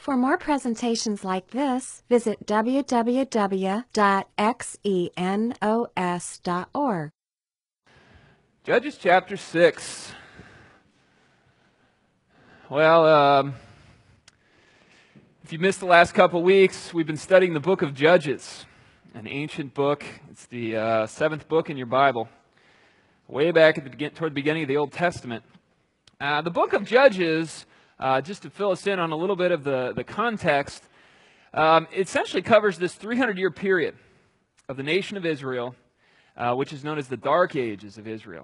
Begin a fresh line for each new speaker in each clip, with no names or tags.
For more presentations like this, visit www.xenos.org.
Judges chapter 6. Well, if you missed the last couple weeks, we've been studying the book of Judges, an ancient book. It's the seventh book in your Bible, way back at toward the beginning of the Old Testament. The book of Judges, just to fill us in on a little bit of the context, it essentially covers this 300-year period of the nation of Israel, which is known as the Dark Ages of Israel.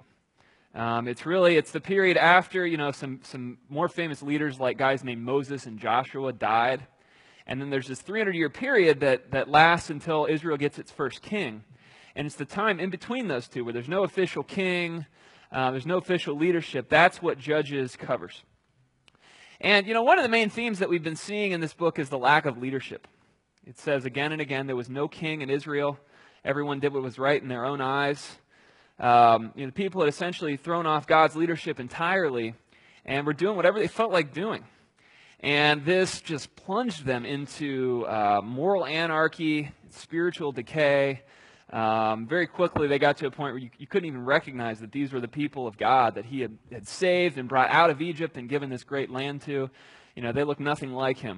It's the period after, some more famous leaders like guys named Moses and Joshua died. And then there's this 300-year period that lasts until Israel gets its first king. And it's the time in between those two where there's no official king, there's no official leadership. That's what Judges covers. And, one of the main themes that we've been seeing in this book is the lack of leadership. It says again and again there was no king in Israel. Everyone did what was right in their own eyes. The people had essentially thrown off God's leadership entirely and were doing whatever they felt like doing. And this just plunged them into moral anarchy, spiritual decay. Very quickly they got to a point where you couldn't even recognize that these were the people of God that he had saved and brought out of Egypt and given this great land to. They looked nothing like him.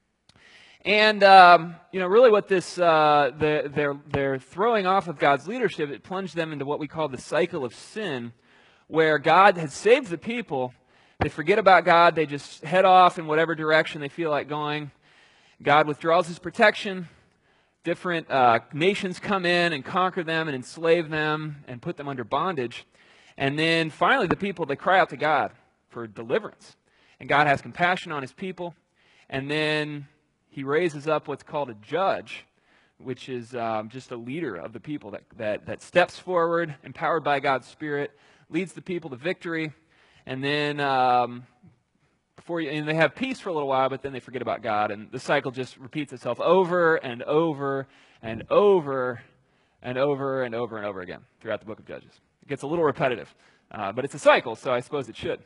And, really what this, their throwing off of God's leadership, it plunged them into what we call the cycle of sin, where God had saved the people. They forget about God. They just head off in whatever direction they feel like going. God withdraws his protection. Different nations come in and conquer them and enslave them and put them under bondage. And then finally the people, they cry out to God for deliverance. And God has compassion on his people. And then he raises up what's called a judge, which is just a leader of the people that steps forward, empowered by God's Spirit, leads the people to victory, and then and they have peace for a little while, but then they forget about God, and the cycle just repeats itself over and over and over and over and over and over again throughout the book of Judges. It gets a little repetitive, but it's a cycle, so I suppose it should.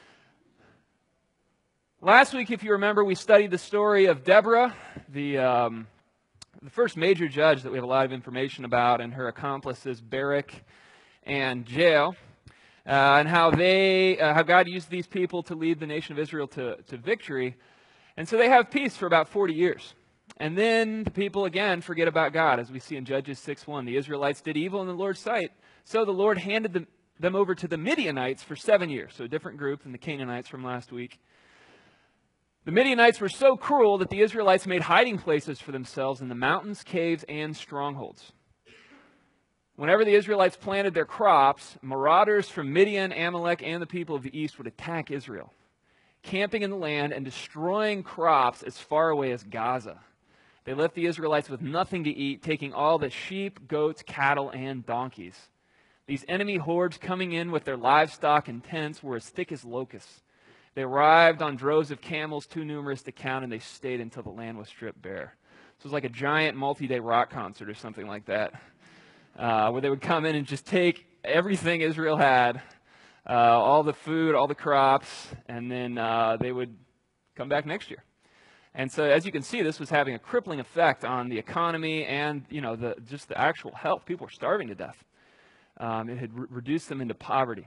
Last week, if you remember, we studied the story of Deborah, the first major judge that we have a lot of information about, and her accomplices Barak and Jael, and how God used these people to lead the nation of Israel to victory. And so they have peace for about 40 years. And then the people again forget about God, as we see in Judges 6:1. The Israelites did evil in the Lord's sight, so the Lord handed them over to the Midianites for 7 years, so a different group than the Canaanites from last week. The Midianites were so cruel that the Israelites made hiding places for themselves in the mountains, caves, and strongholds. Whenever the Israelites planted their crops, marauders from Midian, Amalek, and the people of the east would attack Israel, camping in the land and destroying crops as far away as Gaza. They left the Israelites with nothing to eat, taking all the sheep, goats, cattle, and donkeys. These enemy hordes coming in with their livestock and tents were as thick as locusts. They arrived on droves of camels too numerous to count, and they stayed until the land was stripped bare. So it was like a giant multi-day rock concert or something like that, where they would come in and just take everything Israel had, all the food, all the crops, and then they would come back next year. And so as you can see, this was having a crippling effect on the economy and just the actual health. People were starving to death. It had reduced them into poverty.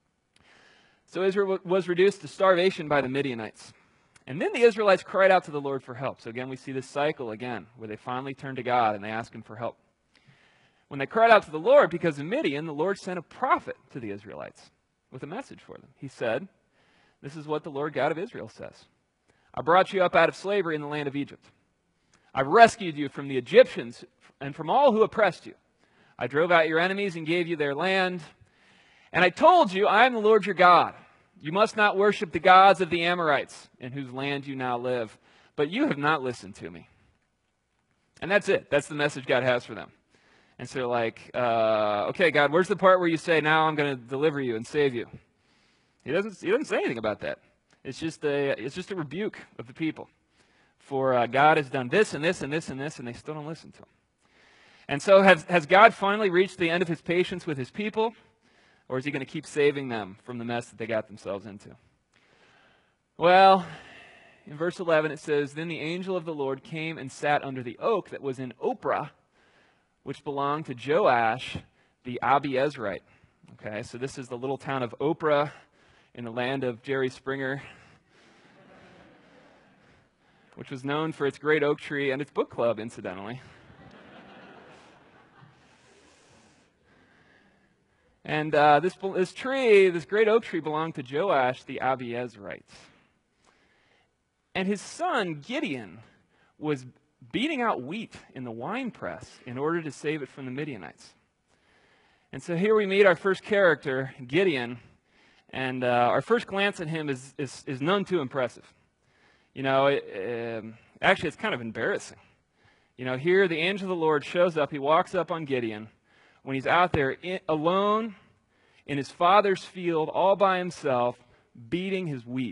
So Israel was reduced to starvation by the Midianites. And then the Israelites cried out to the Lord for help. So again, we see this cycle again, where they finally turned to God and they asked him for help. When they cried out to the Lord because of Midian, the Lord sent a prophet to the Israelites with a message for them. He said, "This is what the Lord God of Israel says. I brought you up out of slavery in the land of Egypt. I rescued you from the Egyptians and from all who oppressed you. I drove out your enemies and gave you their land. And I told you, I am the Lord your God. You must not worship the gods of the Amorites, in whose land you now live. But you have not listened to me." And that's it. That's the message God has for them. And so they're like, okay, God, where's the part where you say, now I'm going to deliver you and save you? He doesn't say anything about that. It's just a rebuke of the people. For God has done this and this and this and this, and they still don't listen to him. And so has God finally reached the end of his patience with his people? Or is he going to keep saving them from the mess that they got themselves into? Well, in verse 11 it says, "Then the angel of the Lord came and sat under the oak that was in Ophrah, which belonged to Joash the Abiezrite." Okay, so this is the little town of Ophrah in the land of Jerry Springer, which was known for its great oak tree and its book club, incidentally. And this great oak tree, belonged to Joash the Abiezrite. And his son, Gideon, was beating out wheat in the winepress in order to save it from the Midianites. And so here we meet our first character, Gideon, and our first glance at him is none too impressive. You know, actually it's kind of embarrassing. You know, here the angel of the Lord shows up, he walks up on Gideon, when he's out there alone in his father's field all by himself, beating his wheat.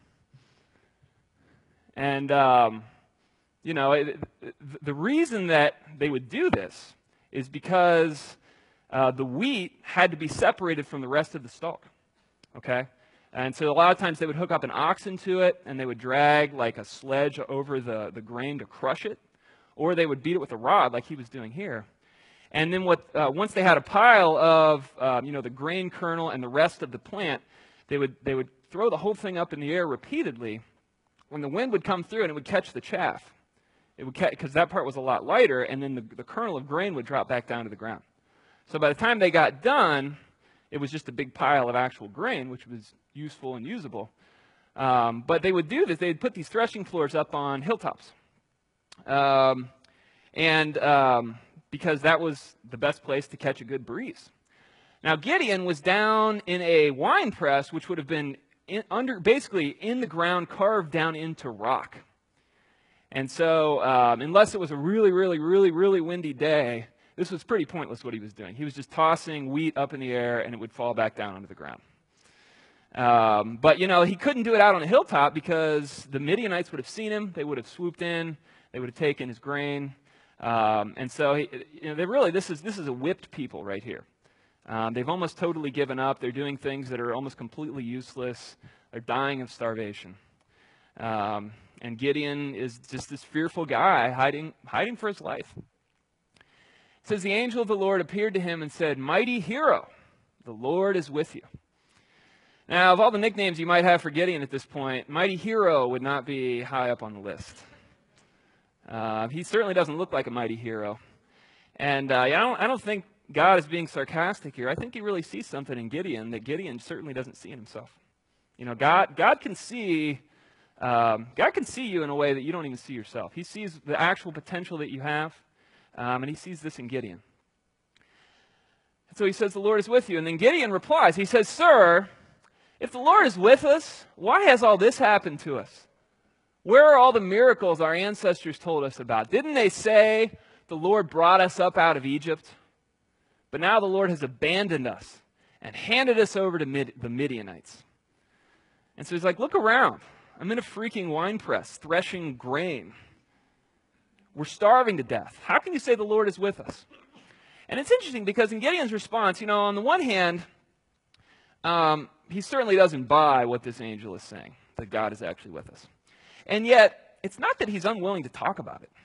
And, you know, the reason that they would do this is because the wheat had to be separated from the rest of the stalk, okay? And so a lot of times they would hook up an oxen to it, and they would drag like a sledge over the grain to crush it, or they would beat it with a rod like he was doing here. And then once they had a pile of the grain kernel and the rest of the plant, they would throw the whole thing up in the air repeatedly. When the wind would come through and it would catch the chaff, it would because that part was a lot lighter, and then the kernel of grain would drop back down to the ground. So by the time they got done, it was just a big pile of actual grain, which was useful and usable. But they would do this. They'd put these threshing floors up on hilltops. Because that was the best place to catch a good breeze. Now, Gideon was down in a wine press, which would have been basically in the ground, carved down into rock. And so, unless it was a really, really, really, really windy day, this was pretty pointless what he was doing. He was just tossing wheat up in the air, and it would fall back down onto the ground. But, you know, he couldn't do it out on a hilltop because the Midianites would have seen him. They would have swooped in. They would have taken his grain. And so, this is a whipped people right here. They've almost totally given up. They're doing things that are almost completely useless. They're dying of starvation. And Gideon is just this fearful guy hiding for his life. It says, the angel of the Lord appeared to him and said, "Mighty hero, the Lord is with you." Now, of all the nicknames you might have for Gideon at this point, Mighty Hero would not be high up on the list. He certainly doesn't look like a mighty hero. And I don't think God is being sarcastic here. I think he really sees something in Gideon that Gideon certainly doesn't see in himself. You know, God can see you in a way that you don't even see yourself. He sees the actual potential that you have, and he sees this in Gideon. And so he says, "The Lord is with you." And then Gideon replies. He says, "Sir, if the Lord is with us, why has all this happened to us? Where are all the miracles our ancestors told us about? Didn't they say the Lord brought us up out of Egypt? But now the Lord has abandoned us and handed us over to the Midianites." And so he's like, look around. I'm in a freaking wine press threshing grain. We're starving to death. How can you say the Lord is with us? And it's interesting because in Gideon's response, you know, on the one hand, he certainly doesn't buy what this angel is saying, that God is actually with us. And yet, it's not that he's unwilling to talk about it.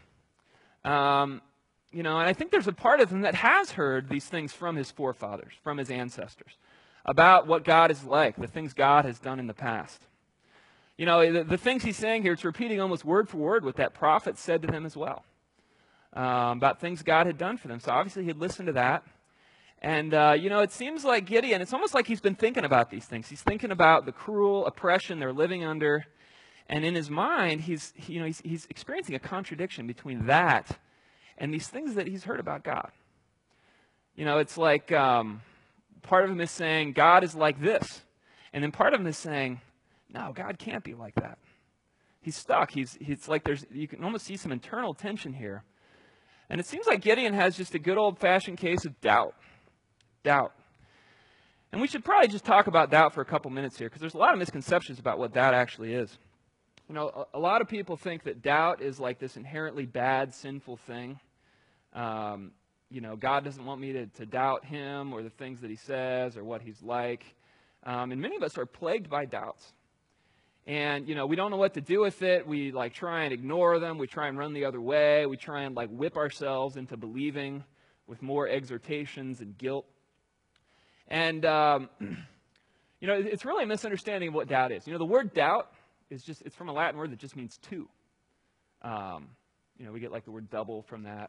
And I think there's a part of him that has heard these things from his forefathers, from his ancestors, about what God is like, the things God has done in the past. You know, the things he's saying here, it's repeating almost word for word what that prophet said to them as well, about things God had done for them. So obviously he'd listened to that. And, it seems like Gideon, it's almost like he's been thinking about these things. He's thinking about the cruel oppression they're living under. And in his mind, he's experiencing a contradiction between that and these things that he's heard about God. You know, it's like part of him is saying, God is like this. And then part of him is saying, no, God can't be like that. He's stuck. It's like you can almost see some internal tension here. And it seems like Gideon has just a good old-fashioned case of doubt. Doubt. And we should probably just talk about doubt for a couple minutes here, because there's a lot of misconceptions about what doubt actually is. You know, a lot of people think that doubt is like this inherently bad, sinful thing. God doesn't want me to doubt him or the things that he says or what he's like. And many of us are plagued by doubts. And, we don't know what to do with it. We, try and ignore them. We try and run the other way. We try and, whip ourselves into believing with more exhortations and guilt. And, it's really a misunderstanding of what doubt is. The word doubt it's from a Latin word that just means two. We get, the word double from that.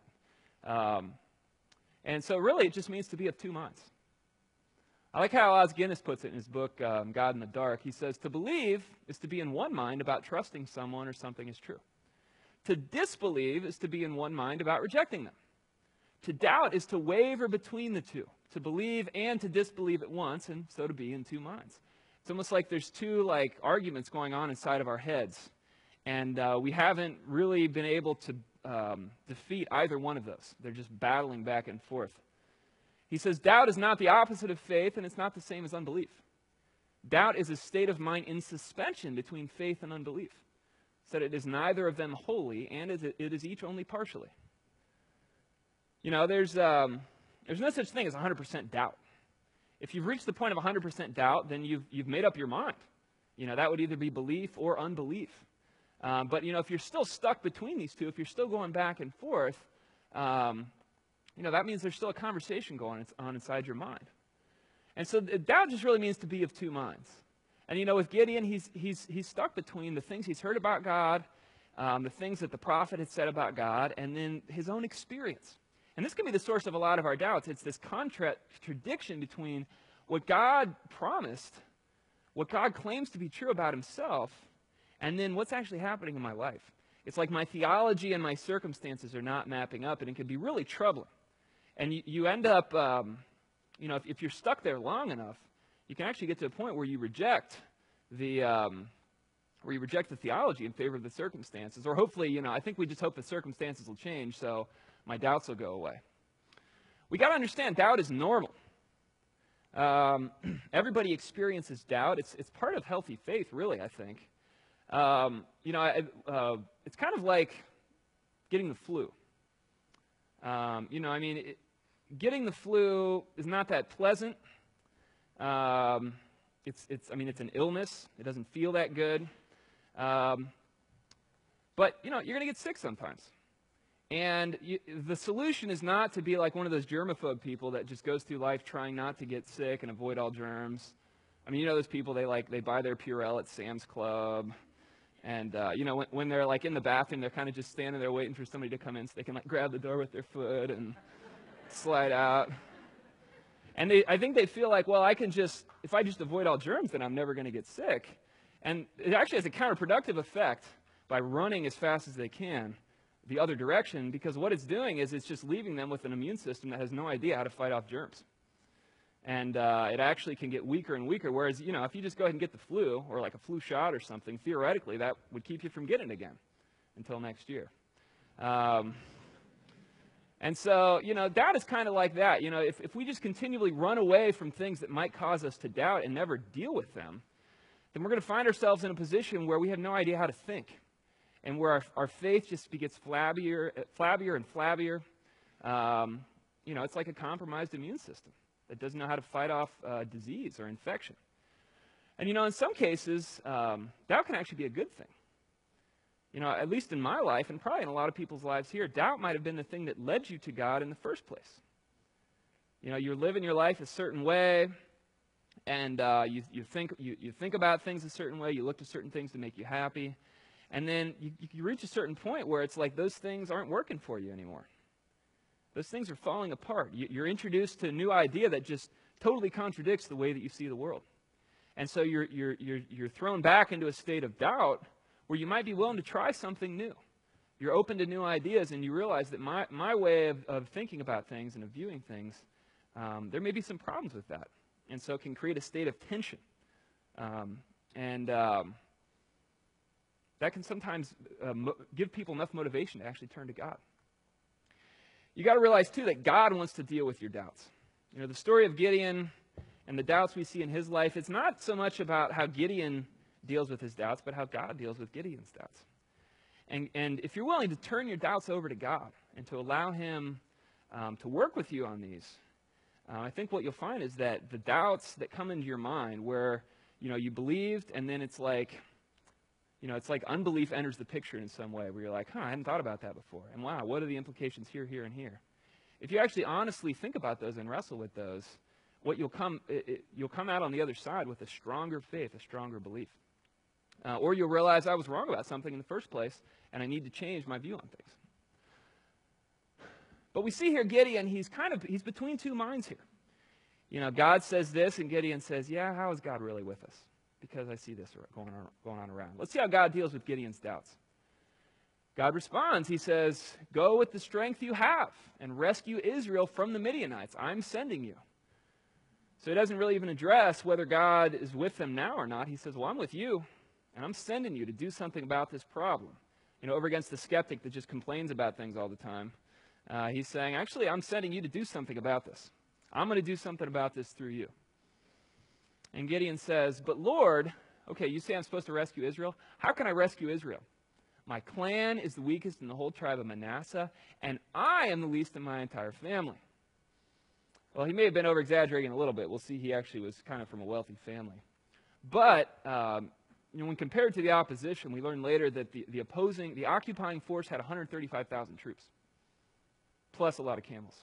And so, really, it just means to be of two minds. I like how Os Guinness puts it in his book, God in the Dark. He says, to believe is to be in one mind about trusting someone or something is true. To disbelieve is to be in one mind about rejecting them. To doubt is to waver between the two, to believe and to disbelieve at once, and so to be in two minds. It's almost like there's two, arguments going on inside of our heads, and we haven't really been able to defeat either one of those. They're just battling back and forth. He says, doubt is not the opposite of faith, and it's not the same as unbelief. Doubt is a state of mind in suspension between faith and unbelief, so that it is neither of them wholly, and it is each only partially. There's no such thing as 100% doubt. If you've reached the point of 100% doubt, then you've made up your mind. That would either be belief or unbelief. But if you're still stuck between these two, if you're still going back and forth, that means there's still a conversation going on inside your mind. And so doubt just really means to be of two minds. And with Gideon, he's stuck between the things he's heard about God, the things that the prophet had said about God, and then his own experience. And this can be the source of a lot of our doubts. It's this contradiction between what God promised, what God claims to be true about himself, and then what's actually happening in my life. It's like my theology and my circumstances are not mapping up, and it can be really troubling. And you end up, if you're stuck there long enough, you can actually get to a point where you reject the theology in favor of the circumstances. Or hopefully, I think we just hope the circumstances will change so my doubts will go away. We got to understand doubt is normal. Everybody experiences doubt. It's part of healthy faith, really, I think. It's kind of like getting the flu. Getting the flu is not that pleasant. It's an illness. It doesn't feel that good. But, you're going to get sick sometimes. And the solution is not to be like one of those germaphobe people that just goes through life trying not to get sick and avoid all germs. Those people, they buy their Purell at Sam's Club. And, when they're, in the bathroom, they're kind of just standing there waiting for somebody to come in so they can, grab the door with their foot and slide out. And I think they feel like, well, if I just avoid all germs, then I'm never going to get sick. And it actually has a counterproductive effect by running as fast as they can the other direction, because what it's doing is it's just leaving them with an immune system that has no idea how to fight off germs. And it actually can get weaker and weaker, whereas, if you just go ahead and get the flu, or a flu shot or something, theoretically, that would keep you from getting it again until next year. And so, doubt is kind of like that. If we just continually run away from things that might cause us to doubt and never deal with them, then we're going to find ourselves in a position where we have no idea how to think, and where our faith just gets flabbier and flabbier. It's like a compromised immune system that doesn't know how to fight off disease or infection. And, in some cases, doubt can actually be a good thing. At least in my life, and probably in a lot of people's lives here, doubt might have been the thing that led you to God in the first place. You're living your life a certain way, and you think about things a certain way, you look to certain things to make you happy, and then you reach a certain point where it's like those things aren't working for you anymore. Those things are falling apart. You're introduced to a new idea that just totally contradicts the way that you see the world. And so you're thrown back into a state of doubt where you might be willing to try something new. You're open to new ideas, and you realize that my way of thinking about things and of viewing things, there may be some problems with that. And so it can create a state of tension. That can sometimes give people enough motivation to actually turn to God. You got to realize, too, that God wants to deal with your doubts. The story of Gideon and the doubts we see in his life, it's not so much about how Gideon deals with his doubts, but how God deals with Gideon's doubts. And if you're willing to turn your doubts over to God and to allow him to work with you on these, I think what you'll find is that the doubts that come into your mind where, you believed, and then it's like It's like unbelief enters the picture in some way where you're like, I hadn't thought about that before. And wow, what are the implications here, here, and here? If you actually honestly think about those and wrestle with those, you'll come out on the other side with a stronger faith, a stronger belief. Or you'll realize I was wrong about something in the first place, and I need to change my view on things. But we see here Gideon, he's between two minds here. God says this, and Gideon says, yeah, how is God really with us? Because I see this going on around. Let's see how God deals with Gideon's doubts. God responds. He says, go with the strength you have and rescue Israel from the Midianites. I'm sending you. So he doesn't really even address whether God is with them now or not. He says, well, I'm with you, and I'm sending you to do something about this problem. Over against the skeptic that just complains about things all the time. He's saying, actually, I'm sending you to do something about this. I'm going to do something about this through you. And Gideon says, but Lord, okay, you say I'm supposed to rescue Israel. How can I rescue Israel? My clan is the weakest in the whole tribe of Manasseh, and I am the least in my entire family. Well, he may have been over-exaggerating a little bit. We'll see he actually was kind of from a wealthy family. But, when compared to the opposition, we learn later that the occupying force had 135,000 troops, plus a lot of camels.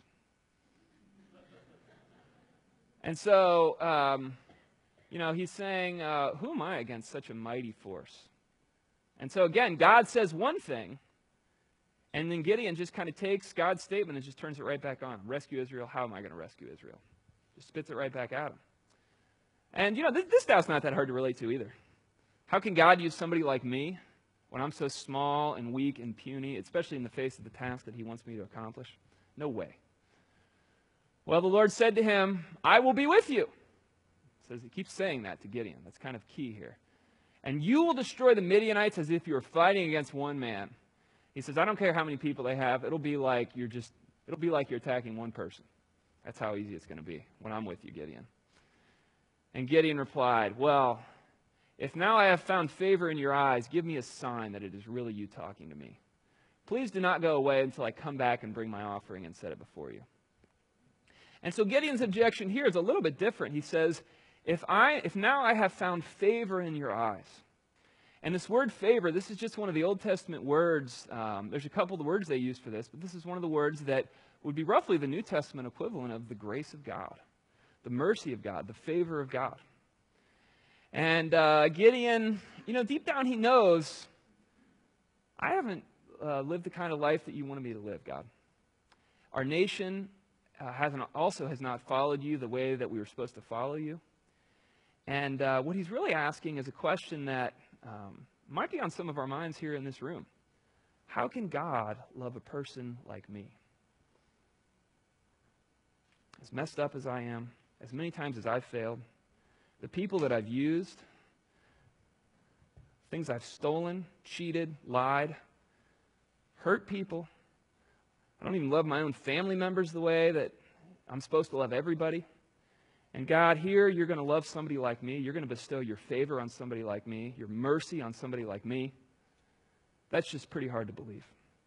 And so, he's saying, who am I against such a mighty force? And so, again, God says one thing, and then Gideon just kind of takes God's statement and just turns it right back on. Rescue Israel. How am I going to rescue Israel? Just spits it right back at him. And, this doubt's not that hard to relate to either. How can God use somebody like me when I'm so small and weak and puny, especially in the face of the task that he wants me to accomplish? No way. Well, the Lord said to him, I will be with you. He keeps saying that to Gideon. That's kind of key here. And you will destroy the Midianites as if you were fighting against one man. He says, I don't care how many people they have. It'll be like you're attacking one person. That's how easy it's going to be when I'm with you, Gideon. And Gideon replied, well, if now I have found favor in your eyes, give me a sign that it is really you talking to me. Please do not go away until I come back and bring my offering and set it before you. And so Gideon's objection here is a little bit different. He says, if now I have found favor in your eyes. And this word favor, this is just one of the Old Testament words. There's a couple of the words they use for this, but this is one of the words that would be roughly the New Testament equivalent of the grace of God, the mercy of God, the favor of God. And Gideon, deep down he knows, I haven't lived the kind of life that you wanted me to live, God. Our nation has not followed you the way that we were supposed to follow you. And what he's really asking is a question that might be on some of our minds here in this room. How can God love a person like me? As messed up as I am, as many times as I've failed, the people that I've used, things I've stolen, cheated, lied, hurt people. I don't even love my own family members the way that I'm supposed to love everybody. And God, here you're going to love somebody like me. You're going to bestow your favor on somebody like me, your mercy on somebody like me. That's just pretty hard to believe.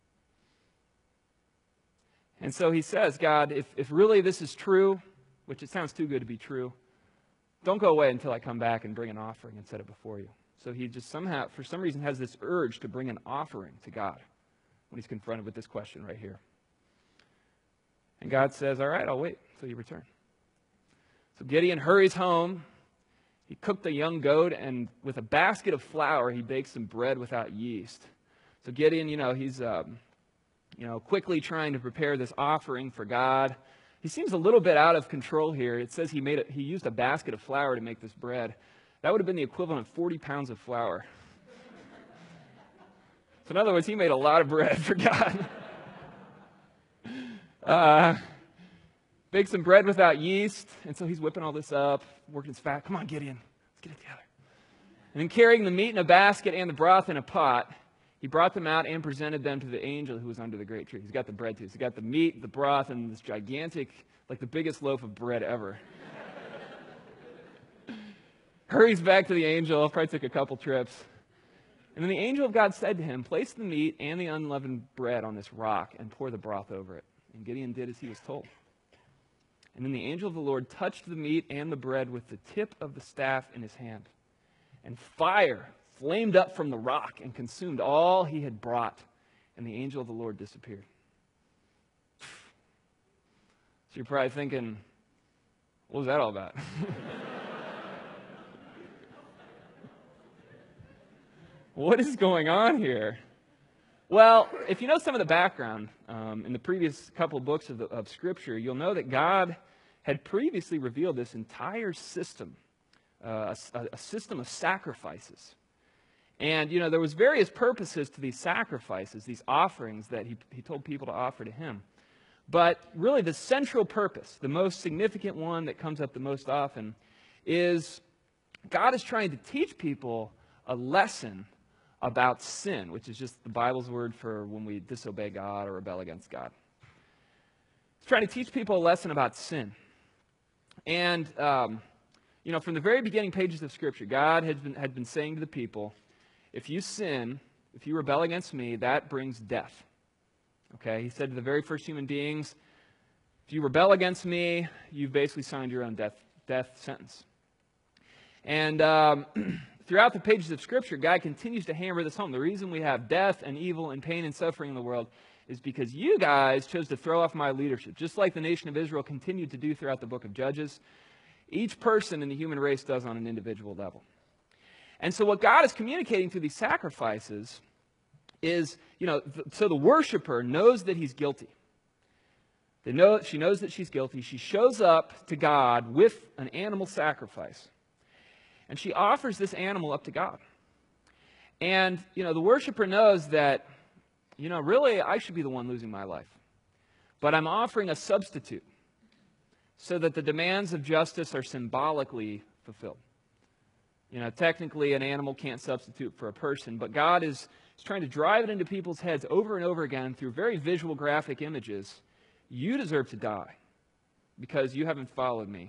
And so he says, God, if really this is true, which it sounds too good to be true, don't go away until I come back and bring an offering and set it before you. So he just somehow, for some reason, has this urge to bring an offering to God when he's confronted with this question right here. And God says, all right, I'll wait until you return. So Gideon hurries home. He cooked a young goat, and with a basket of flour, he baked some bread without yeast. So Gideon, he's quickly trying to prepare this offering for God. He seems a little bit out of control here. It says he used a basket of flour to make this bread. That would have been the equivalent of 40 pounds of flour. So in other words, he made a lot of bread for God. Baked some bread without yeast, and so he's whipping all this up, working his fat. Come on, Gideon, let's get it together. And then carrying the meat in a basket and the broth in a pot, he brought them out and presented them to the angel who was under the great tree. He's got the bread too. He's got the meat, the broth, and this gigantic, like the biggest loaf of bread ever. Hurries back to the angel, probably took a couple trips. And then the angel of God said to him, place the meat and the unleavened bread on this rock and pour the broth over it. And Gideon did as he was told. And then the angel of the Lord touched the meat and the bread with the tip of the staff in his hand. And fire flamed up from the rock and consumed all he had brought, and the angel of the Lord disappeared. So you're probably thinking, what was that all about? What is going on here? Well, if you know some of the background in the previous couple of books of Scripture, you'll know that God had previously revealed this entire system, a system of sacrifices. And, there was various purposes to these sacrifices, these offerings that he told people to offer to him. But really the central purpose, the most significant one that comes up the most often, is God is trying to teach people a lesson about sin, which is just the Bible's word for when we disobey God or rebel against God. He's trying to teach people a lesson about sin. And, from the very beginning pages of Scripture, God had been saying to the people, if you sin, if you rebel against me, that brings death. Okay? He said to the very first human beings, if you rebel against me, you've basically signed your own death sentence. And throughout the pages of Scripture, God continues to hammer this home. The reason we have death and evil and pain and suffering in the world is because you guys chose to throw off my leadership, just like the nation of Israel continued to do throughout the book of Judges. Each person in the human race does on an individual level. And so what God is communicating through these sacrifices is, so the worshiper knows that he's guilty. She knows that she's guilty. She shows up to God with an animal sacrifice. And she offers this animal up to God. And, the worshiper knows that, really I should be the one losing my life. But I'm offering a substitute so that the demands of justice are symbolically fulfilled. Technically an animal can't substitute for a person, but God is trying to drive it into people's heads over and over again through very visual graphic images. You deserve to die because you haven't followed me.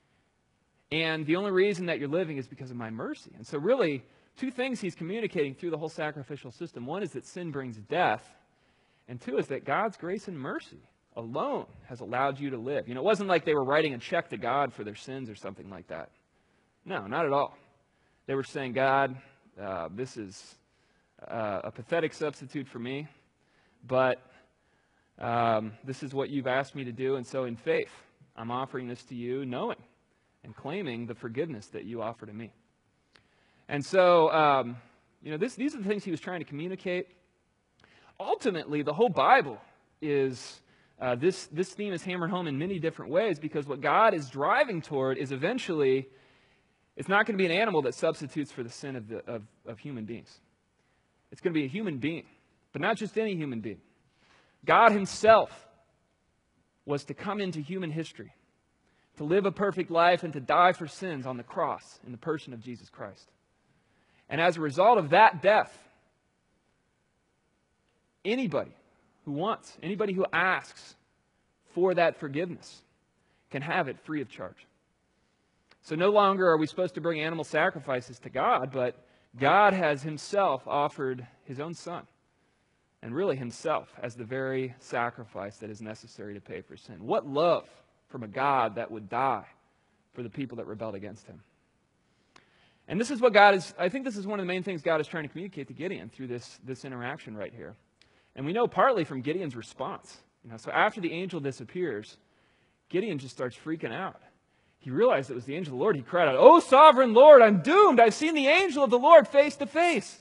And the only reason that you're living is because of my mercy. And so really, two things he's communicating through the whole sacrificial system. One is that sin brings death, and two is that God's grace and mercy alone has allowed you to live. It wasn't like they were writing a check to God for their sins or something like that. No, not at all. They were saying, God, this is a pathetic substitute for me, but this is what you've asked me to do, and so in faith, I'm offering this to you, knowing and claiming the forgiveness that you offer to me. And so, these are the things he was trying to communicate. Ultimately, the whole Bible is, this theme is hammered home in many different ways, because what God is driving toward is eventually, it's not going to be an animal that substitutes for the sin of human beings. It's going to be a human being, but not just any human being. God himself was to come into human history, to live a perfect life and to die for sins on the cross in the person of Jesus Christ. And as a result of that death, anybody who wants, anybody who asks for that forgiveness can have it free of charge. So no longer are we supposed to bring animal sacrifices to God, but God has himself offered his own son, and really himself, as the very sacrifice that is necessary to pay for sin. What love from a God that would die for the people that rebelled against him. And this is what I think this is one of the main things God is trying to communicate to Gideon through this interaction right here. And we know partly from Gideon's response. So after the angel disappears, Gideon just starts freaking out. He realized it was the angel of the Lord. He cried out, "Oh, sovereign Lord, I'm doomed. I've seen the angel of the Lord face to face."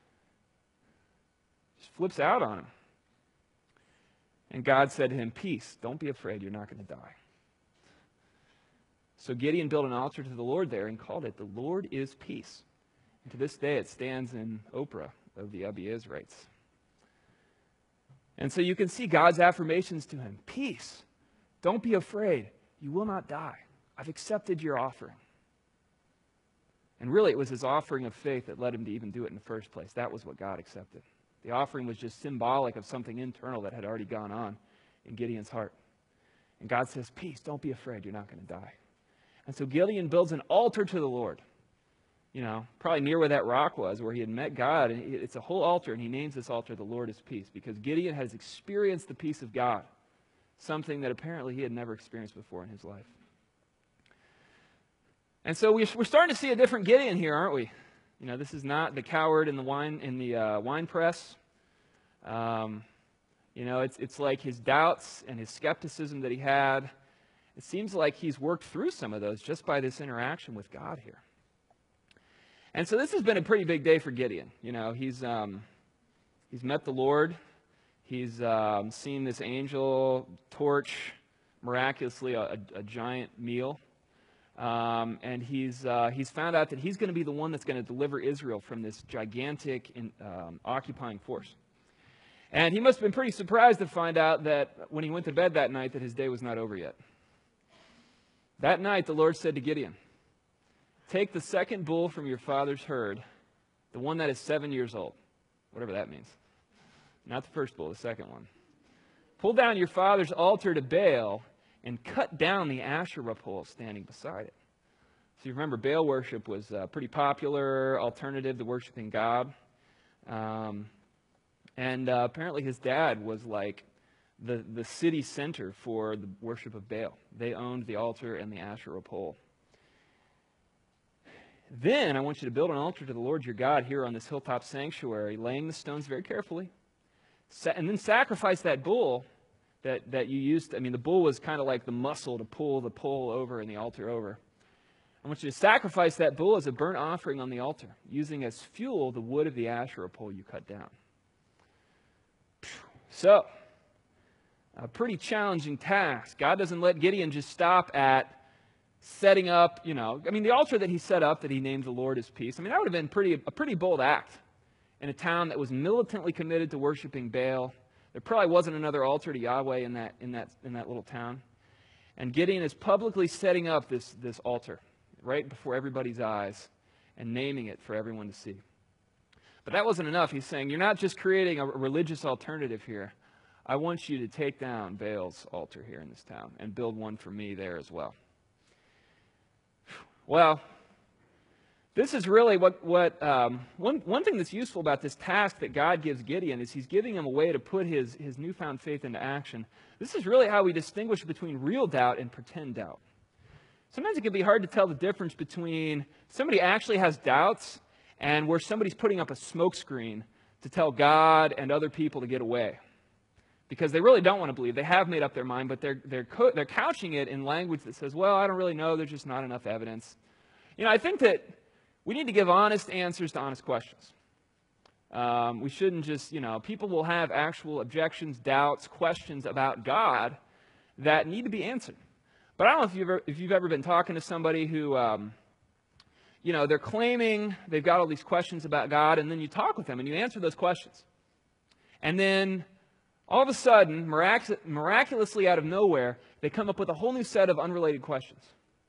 Just flips out on him. And God said to him, "Peace, don't be afraid, you're not going to die." So Gideon built an altar to the Lord there and called it, "The Lord is Peace." And to this day it stands in Ophrah of the Abiezrites. And so you can see God's affirmations to him. Peace, don't be afraid, you will not die. I've accepted your offering. And really it was his offering of faith that led him to even do it in the first place. That was what God accepted. The offering was just symbolic of something internal that had already gone on in Gideon's heart. And God says, "Peace, don't be afraid, you're not going to die." And so Gideon builds an altar to the Lord, probably near where that rock was, where he had met God. And it's a whole altar, and he names this altar, "The Lord is Peace," because Gideon has experienced the peace of God, something that apparently he had never experienced before in his life. And so we're starting to see a different Gideon here, aren't we? You know, this is not the coward in the wine press. You know, it's like his doubts and his skepticism that he had. It seems like he's worked through some of those just by this interaction with God here. And so this has been a pretty big day for Gideon. You know, he's met the Lord. He's seen this angel torch miraculously a giant meal. And he's found out that he's going to be the one that's going to deliver Israel from this gigantic occupying force. And he must have been pretty surprised to find out that when he went to bed that night that his day was not over yet. That night the Lord said to Gideon, "Take the second bull from your father's herd, the one that is 7 years old," whatever that means. Not the first bull, the second one. "Pull down your father's altar to Baal and cut down the Asherah pole standing beside it." So you remember Baal worship was a pretty popular alternative to worshiping God. And apparently his dad was like the city center for the worship of Baal. They owned the altar and the Asherah pole. "Then I want you to build an altar to the Lord your God here on this hilltop sanctuary, laying the stones very carefully. And then sacrifice that bull that you used." I mean, the bull was kind of like the muscle to pull the pole over and the altar over. "I want you to sacrifice that bull as a burnt offering on the altar, using as fuel the wood of the Asherah pole you cut down." So, a pretty challenging task. God doesn't let Gideon just stop at setting up, you know, I mean, the altar that he set up that he named the Lord his peace. I mean, that would have been a pretty bold act in a town that was militantly committed to worshiping Baal. There probably wasn't another altar to Yahweh in that little town. And Gideon is publicly setting up this altar right before everybody's eyes and naming it for everyone to see. But that wasn't enough. He's saying, you're not just creating a religious alternative here. I want you to take down Baal's altar here in this town and build one for me there as well. Well, this is really one thing that's useful about this task that God gives Gideon is he's giving him a way to put his newfound faith into action. This is really how we distinguish between real doubt and pretend doubt. Sometimes it can be hard to tell the difference between somebody actually has doubts and where somebody's putting up a smokescreen to tell God and other people to get away. Because they really don't want to believe. They have made up their mind, but they're couching it in language that says, well, I don't really know. There's just not enough evidence. You know, I think that we need to give honest answers to honest questions. We shouldn't just, you know, people will have actual objections, doubts, questions about God that need to be answered. But I don't know if you've ever been talking to somebody who, you know, they're claiming they've got all these questions about God, and then you talk with them and you answer those questions. And then all of a sudden, miraculously out of nowhere, they come up with a whole new set of unrelated questions.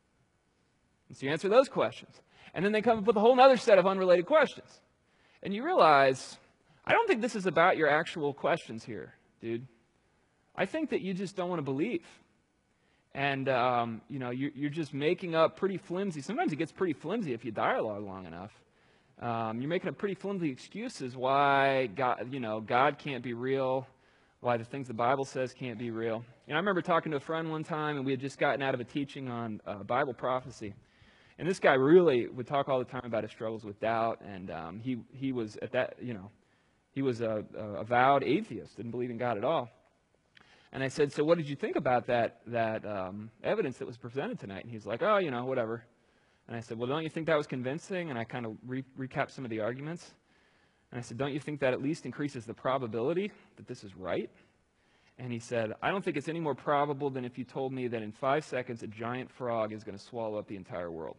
And so you answer those questions. And then they come up with a whole other set of unrelated questions. And you realize, I don't think this is about your actual questions here, dude. I think that you just don't want to believe. And, you know, you're just making up pretty flimsy. Sometimes it gets pretty flimsy if you dialogue long enough. You're making up pretty flimsy excuses why God can't be real, why the things the Bible says can't be real. You know, I remember talking to a friend one time, and we had just gotten out of a teaching on Bible prophecy. And this guy really would talk all the time about his struggles with doubt, and he was at that, you know, he was a avowed atheist, didn't believe in God at all. And I said, so what did you think about that evidence that was presented tonight? And he's like, oh, you know, whatever. And I said, well, don't you think that was convincing? And I kind of recapped some of the arguments. And I said, don't you think that at least increases the probability that this is right? And he said, I don't think it's any more probable than if you told me that in 5 seconds a giant frog is going to swallow up the entire world.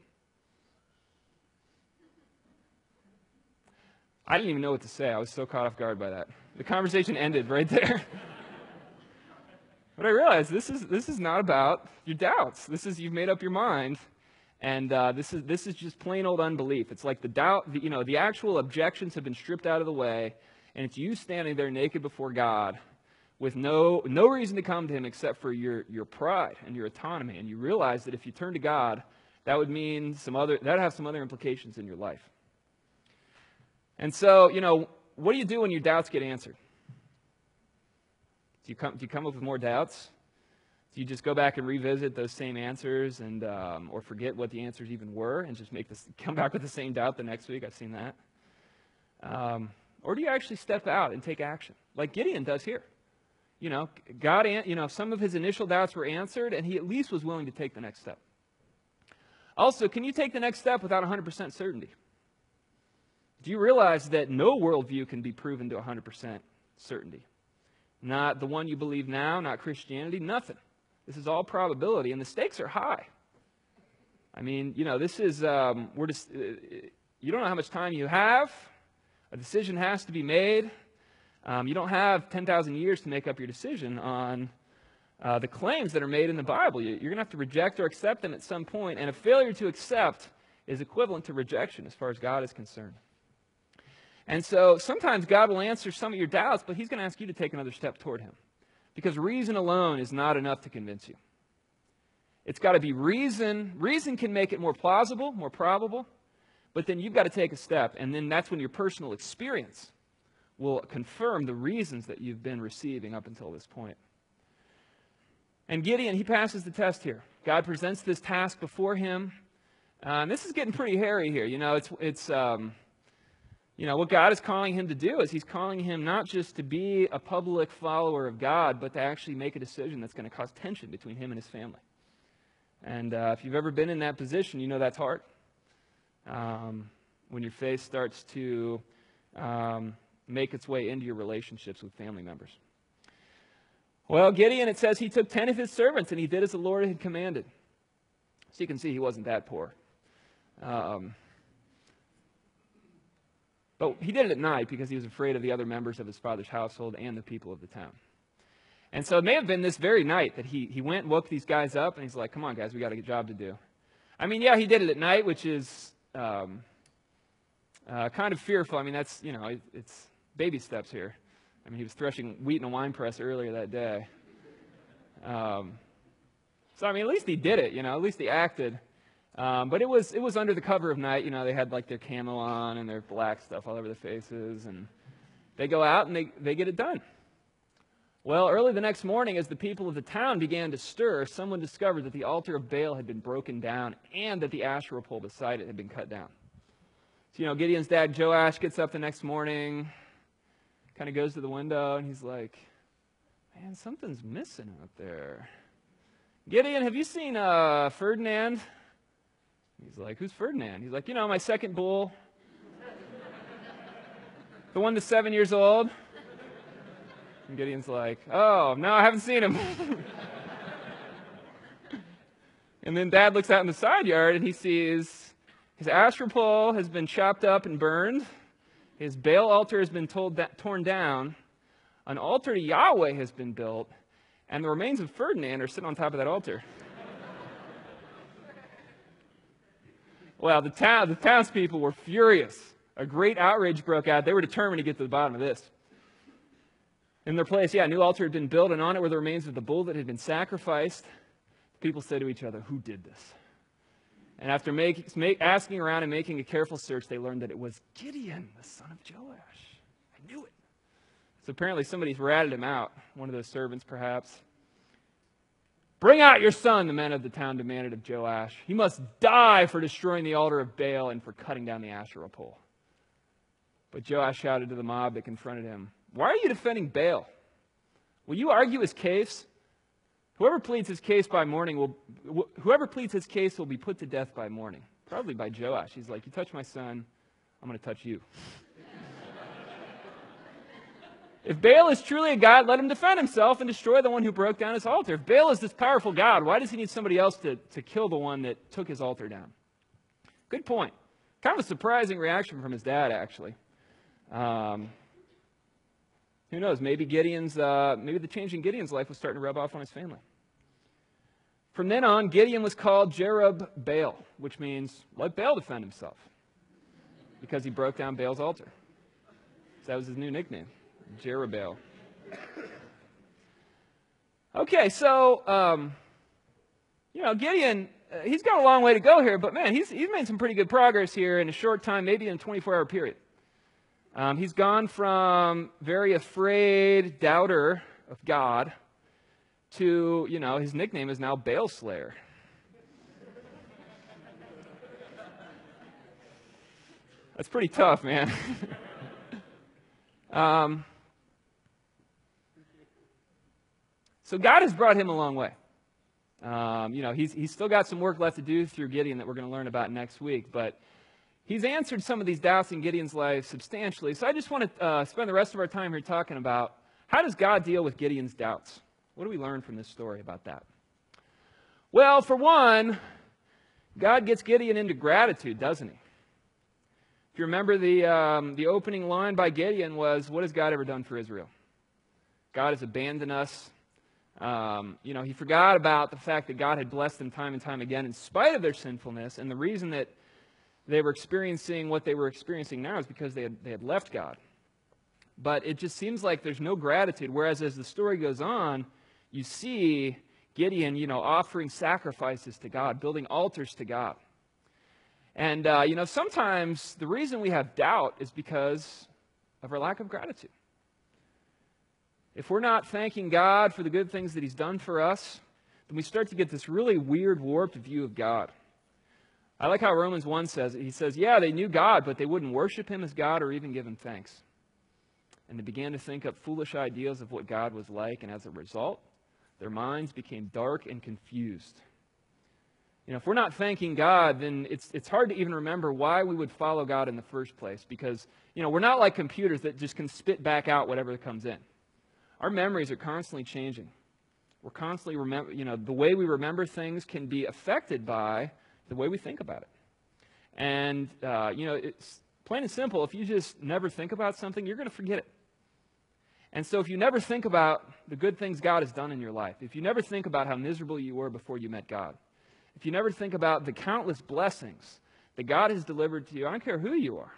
I didn't even know what to say. I was so caught off guard by that. The conversation ended right there. But I realized this is not about your doubts. This is, you've made up your mind, and this is just plain old unbelief. It's like the doubt, you know, the actual objections have been stripped out of the way, and it's you standing there naked before God with no reason to come to Him except for your pride and your autonomy. And you realize that if you turn to God, that would mean that would have some other implications in your life. And so, you know, what do you do when your doubts get answered? Do you come up with more doubts? Do you just go back and revisit those same answers and or forget what the answers even were and just come back with the same doubt the next week? I've seen that. Or do you actually step out and take action, like Gideon does here? You know, some of his initial doubts were answered, and he at least was willing to take the next step. Also, can you take the next step without 100% certainty? Do you realize that no worldview can be proven to 100% certainty? Not the one you believe now, not Christianity, nothing. This is all probability, and the stakes are high. I mean, this is, you don't know how much time you have. A decision has to be made. You don't have 10,000 years to make up your decision on the claims that are made in the Bible. You're going to have to reject or accept them at some point, and a failure to accept is equivalent to rejection as far as God is concerned. And so sometimes God will answer some of your doubts, but he's going to ask you to take another step toward him, because reason alone is not enough to convince you. It's got to be reason. Reason can make it more plausible, more probable, but then you've got to take a step, and then that's when your personal experience will confirm the reasons that you've been receiving up until this point. And Gideon, he passes the test here. God presents this task before him. And this is getting pretty hairy here. What God is calling him to do is he's calling him not just to be a public follower of God, but to actually make a decision that's going to cause tension between him and his family. And if you've ever been in that position, you know that's hard. When your faith starts to make its way into your relationships with family members. Well, Gideon, it says he took 10 of his servants and he did as the Lord had commanded. So you can see he wasn't that poor. But he did it at night because he was afraid of the other members of his father's household and the people of the town. And so it may have been this very night that he went and woke these guys up and he's like, come on guys, we got a job to do. I mean, yeah, he did it at night, which is kind of fearful. I mean, that's, it's baby steps here. I mean, he was threshing wheat in a wine press earlier that day. So, I mean, at least he did it, at least he acted. But it was under the cover of night. They had like their camo on and their black stuff all over their faces. And they go out and they get it done. Well, early the next morning, as the people of the town began to stir, someone discovered that the altar of Baal had been broken down and that the Asherah pole beside it had been cut down. So, Gideon's dad, Joash, gets up the next morning, kind of goes to the window, and he's like, man, something's missing out there. Gideon, have you seen Ferdinand? He's like, who's Ferdinand? He's like, my second bull. The one that's 7 years old. And Gideon's like, oh, no, I haven't seen him. And then Dad looks out in the side yard, and he sees his Asherah pole has been chopped up and burned. His Baal altar has been torn down. An altar to Yahweh has been built. And the remains of Ferdinand are sitting on top of that altar. Well, the townspeople were furious. A great outrage broke out. They were determined to get to the bottom of this. In their place, a new altar had been built, and on it were the remains of the bull that had been sacrificed. People said to each other, who did this? And after asking around and making a careful search, they learned that it was Gideon, the son of Joash. I knew it. So apparently somebody's ratted him out, one of those servants perhaps. Bring out your son, the men of the town demanded of Joash. He must die for destroying the altar of Baal and for cutting down the Asherah pole. But Joash shouted to the mob that confronted him, why are you defending Baal? Will you argue his case? Whoever pleads his case will be put to death by morning. Probably by Joash. He's like, you touch my son, I'm going to touch you. If Baal is truly a god, let him defend himself and destroy the one who broke down his altar. If Baal is this powerful god, why does he need somebody else to kill the one that took his altar down? Good point. Kind of a surprising reaction from his dad, actually. Who knows? Maybe the change in Gideon's life was starting to rub off on his family. From then on, Gideon was called Jerub-Baal, which means let Baal defend himself, because he broke down Baal's altar. So that was his new nickname, Jerub-Baal. Okay, so Gideon, he's got a long way to go here, but man, he's made some pretty good progress here in a short time, maybe in a 24-hour period. He's gone from very afraid doubter of God to, his nickname is now Baal Slayer. That's pretty tough, man. So God has brought him a long way. He's still got some work left to do through Gideon that we're going to learn about next week, but he's answered some of these doubts in Gideon's life substantially. So I just want to spend the rest of our time here talking about how does God deal with Gideon's doubts? What do we learn from this story about that? Well, for one, God gets Gideon into gratitude, doesn't he? If you remember, the opening line by Gideon was, what has God ever done for Israel? God has abandoned us. He forgot about the fact that God had blessed them time and time again in spite of their sinfulness, and the reason that they were experiencing what they were experiencing now is because they had left God. But it just seems like there's no gratitude, whereas as the story goes on, you see Gideon, offering sacrifices to God, building altars to God. And, sometimes the reason we have doubt is because of our lack of gratitude. If we're not thanking God for the good things that he's done for us, then we start to get this really weird, warped view of God. I like how Romans 1 says it. He says, yeah, they knew God, but they wouldn't worship him as God or even give him thanks. And they began to think up foolish ideas of what God was like, and as a result, their minds became dark and confused. If we're not thanking God, then it's hard to even remember why we would follow God in the first place, because, we're not like computers that just can spit back out whatever comes in. Our memories are constantly changing. We're constantly the way we remember things can be affected by the way we think about it. And, it's plain and simple. If you just never think about something, you're going to forget it. And so if you never think about the good things God has done in your life, if you never think about how miserable you were before you met God, if you never think about the countless blessings that God has delivered to you, I don't care who you are.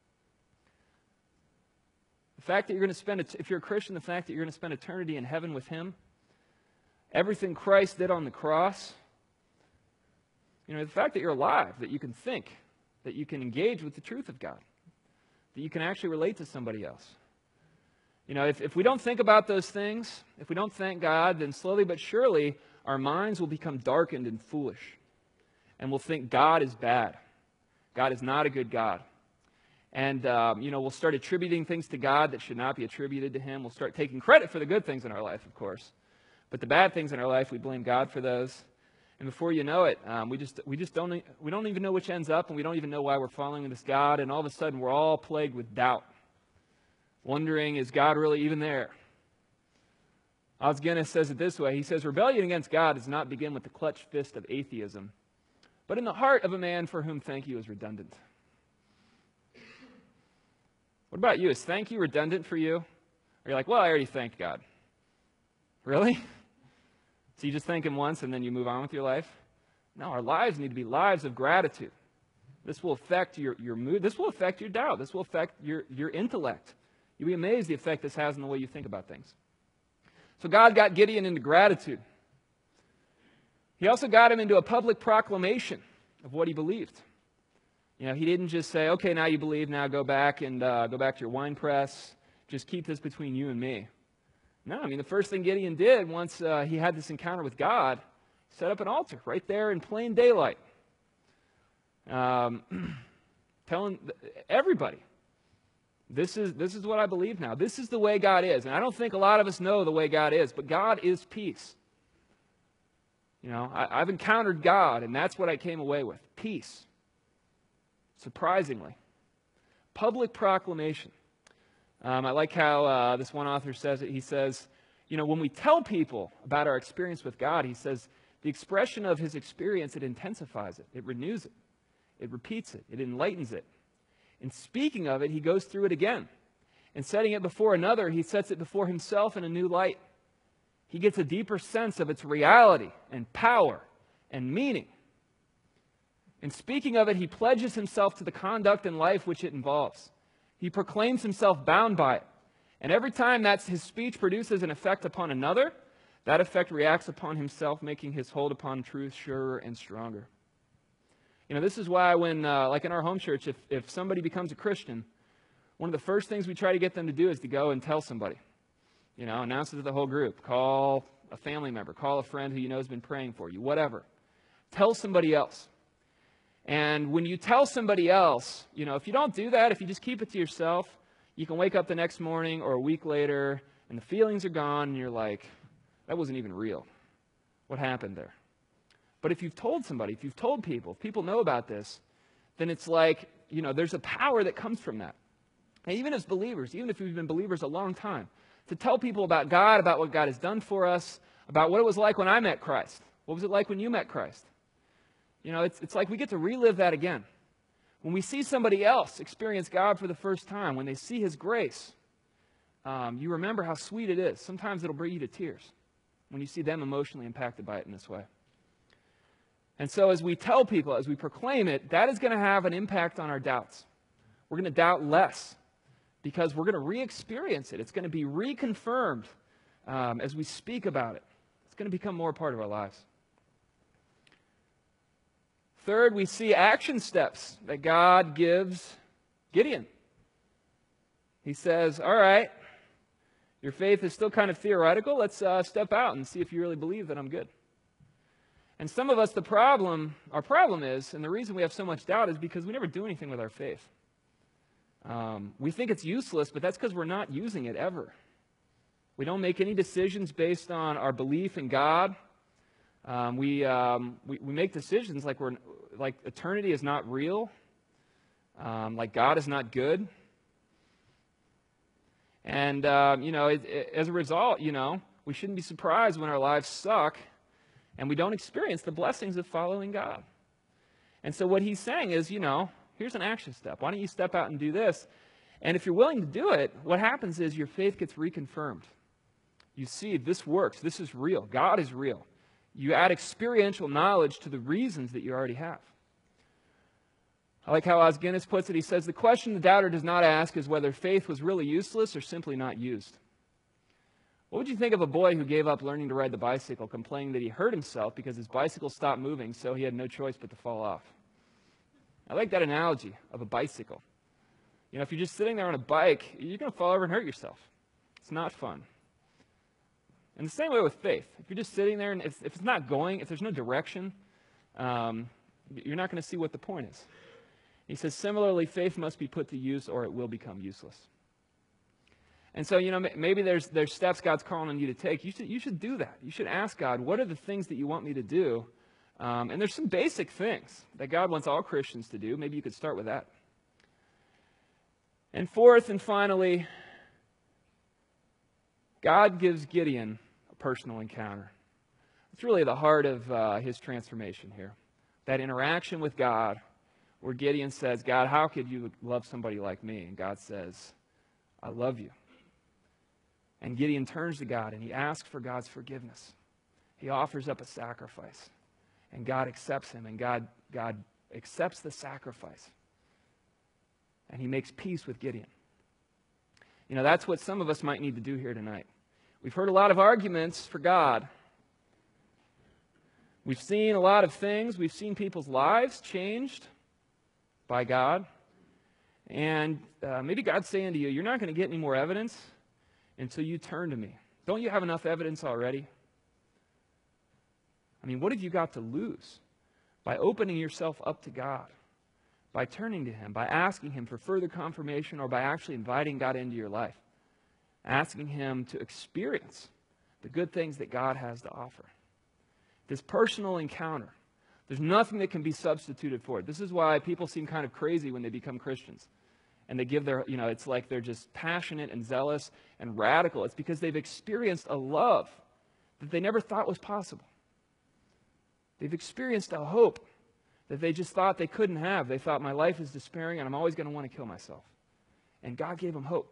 The fact that you're going to if you're a Christian, the fact that you're going to spend eternity in heaven with him, everything Christ did on the cross, the fact that you're alive, that you can think, that you can engage with the truth of God, that you can actually relate to somebody else. If we don't think about those things, if we don't thank God, then slowly but surely our minds will become darkened and foolish. And we'll think God is bad. God is not a good God. And, we'll start attributing things to God that should not be attributed to him. We'll start taking credit for the good things in our life, of course. But the bad things in our life, we blame God for those. And before you know it, we don't even know which ends up, and we don't even know why we're following this God. And all of a sudden, we're all plagued with doubt, wondering, is God really even there? Os Guinness says it this way. He says, rebellion against God does not begin with the clutched fist of atheism, but in the heart of a man for whom thank you is redundant. What about you? Is thank you redundant for you? Or you're like, well, I already thanked God. Really? So you just thank him once and then you move on with your life? No, our lives need to be lives of gratitude. This will affect your mood. This will affect your doubt. This will affect your intellect. You'll be amazed the effect this has on the way you think about things. So God got Gideon into gratitude. He also got him into a public proclamation of what he believed. He didn't just say, okay, now you believe, now go back and go back to your wine press. Just keep this between you and me. No, the first thing Gideon did once he had this encounter with God, set up an altar right there in plain daylight. Telling everybody, this is what I believe now. This is the way God is. And I don't think a lot of us know the way God is, but God is peace. I've encountered God, and that's what I came away with, peace. Surprisingly. Public proclamation. I like how this one author says it. He says, when we tell people about our experience with God, he says, the expression of his experience, it intensifies it. It renews it. It repeats it. It enlightens it. In speaking of it, he goes through it again. In setting it before another, he sets it before himself in a new light. He gets a deeper sense of its reality and power and meaning. In speaking of it, he pledges himself to the conduct and life which it involves. He proclaims himself bound by it. And every time his speech produces an effect upon another, that effect reacts upon himself, making his hold upon truth surer and stronger. This is why when, like in our home church, if somebody becomes a Christian, one of the first things we try to get them to do is to go and tell somebody. Announce it to the whole group. Call a family member. Call a friend who you know has been praying for you. Whatever. Tell somebody else. And when you tell somebody else, if you don't do that, if you just keep it to yourself, you can wake up the next morning or a week later and the feelings are gone and you're like, that wasn't even real. What happened there? But if you've told somebody, if you've told people, if people know about this, then it's like, there's a power that comes from that. And even as believers, even if we've been believers a long time, to tell people about God, about what God has done for us, about what it was like when I met Christ. What was it like when you met Christ? It's like we get to relive that again. When we see somebody else experience God for the first time, when they see His grace, you remember how sweet it is. Sometimes it'll bring you to tears when you see them emotionally impacted by it in this way. And so as we tell people, as we proclaim it, that is going to have an impact on our doubts. We're going to doubt less because we're going to re-experience it. It's going to be reconfirmed as we speak about it. It's going to become more a part of our lives. Third, we see action steps that God gives Gideon. He says, all right, your faith is still kind of theoretical. Let's step out and see if you really believe that I'm good. And some of us, our problem is, and the reason we have so much doubt is because we never do anything with our faith. We think it's useless, but that's because we're not using it ever. We don't make any decisions based on our belief in God. We make decisions like eternity is not real, like God is not good. And, as a result, we shouldn't be surprised when our lives suck and we don't experience the blessings of following God. And so what he's saying is, here's an action step. Why don't you step out and do this? And if you're willing to do it, what happens is your faith gets reconfirmed. You see, this works. This is real. God is real. You add experiential knowledge to the reasons that you already have. I like how Os Guinness puts it. He says, the question the doubter does not ask is whether faith was really useless or simply not used. What would you think of a boy who gave up learning to ride the bicycle, complaining that he hurt himself because his bicycle stopped moving, so he had no choice but to fall off? I like that analogy of a bicycle. If you're just sitting there on a bike, you're going to fall over and hurt yourself. It's not fun. And the same way with faith. If you're just sitting there and if it's not going, if there's no direction, you're not going to see what the point is. He says, similarly, faith must be put to use or it will become useless. And so, maybe there's steps God's calling on you to take. You should do that. You should ask God, what are the things that you want me to do? And there's some basic things that God wants all Christians to do. Maybe you could start with that. And fourth and finally, God gives Gideon a personal encounter. It's really the heart of his transformation here. That interaction with God where Gideon says, God, how could you love somebody like me? And God says, I love you. And Gideon turns to God and he asks for God's forgiveness. He offers up a sacrifice. And God accepts him, and God accepts the sacrifice. And he makes peace with Gideon. That's what some of us might need to do here tonight. We've heard a lot of arguments for God. We've seen a lot of things. We've seen people's lives changed by God. And maybe God's saying to you, you're not going to get any more evidence until you turn to me. Don't you have enough evidence already? What have you got to lose by opening yourself up to God, by turning to Him, by asking Him for further confirmation, or by actually inviting God into your life, asking Him to experience the good things that God has to offer? This personal encounter, there's nothing that can be substituted for it. This is why people seem kind of crazy when they become Christians. And they give their, it's like they're just passionate and zealous and radical. It's because they've experienced a love that they never thought was possible. They've experienced a hope that they just thought they couldn't have. They thought, my life is despairing and I'm always going to want to kill myself. And God gave them hope.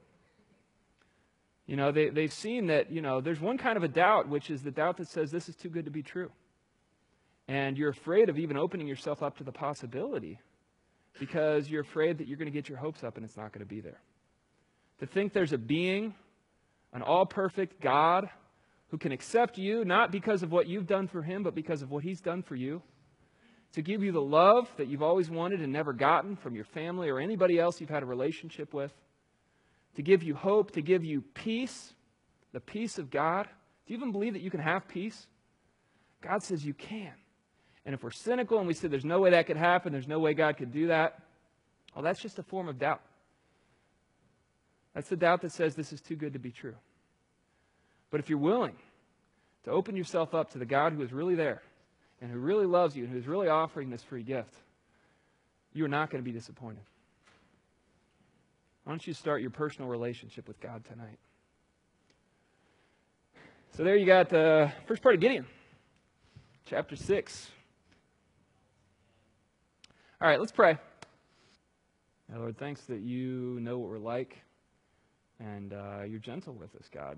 They've seen that, there's one kind of a doubt, which is the doubt that says this is too good to be true. And you're afraid of even opening yourself up to the possibility because you're afraid that you're going to get your hopes up and it's not going to be there. To think there's a being, an all-perfect God, who can accept you, not because of what you've done for Him, but because of what He's done for you, to give you the love that you've always wanted and never gotten from your family or anybody else you've had a relationship with, to give you hope, to give you peace, the peace of God Do you even believe that you can have peace? God says you can. And if we're cynical and we say there's no way that could happen, there's no way God could do that, well, that's just a form of doubt. That's the doubt that says this is too good to be true. But if you're willing to open yourself up to the God who is really there and who really loves you and who is really offering this free gift, you are not going to be disappointed. Why don't you start your personal relationship with God tonight? So there you got the first part of Gideon, chapter 6. All right, let's pray. Now, Lord, thanks that you know what we're like, and you're gentle with us, God.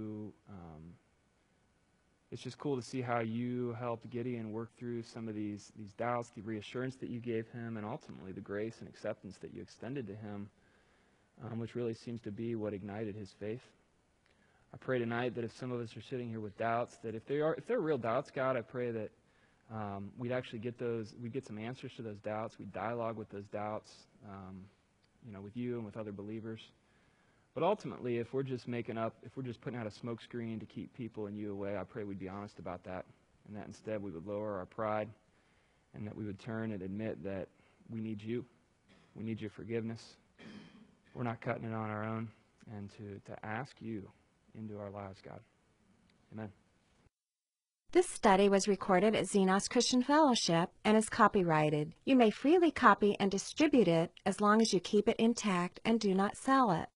It's just cool to see how you helped Gideon work through some of these doubts, the reassurance that you gave him, and ultimately the grace and acceptance that you extended to him, which really seems to be what ignited his faith. I pray tonight that if some of us are sitting here with doubts, that if there are real doubts, God, I pray that we'd actually get some answers to those doubts. We'd dialogue with those doubts, with you and with other believers. But ultimately, if we're just putting out a smokescreen to keep people and you away, I pray we'd be honest about that, and that instead we would lower our pride, and that we would turn and admit that we need you. We need your forgiveness. We're not cutting it on our own, and to ask you into our lives, God. Amen.
This study was recorded at Xenos Christian Fellowship and is copyrighted. You may freely copy and distribute it as long as you keep it intact and do not sell it.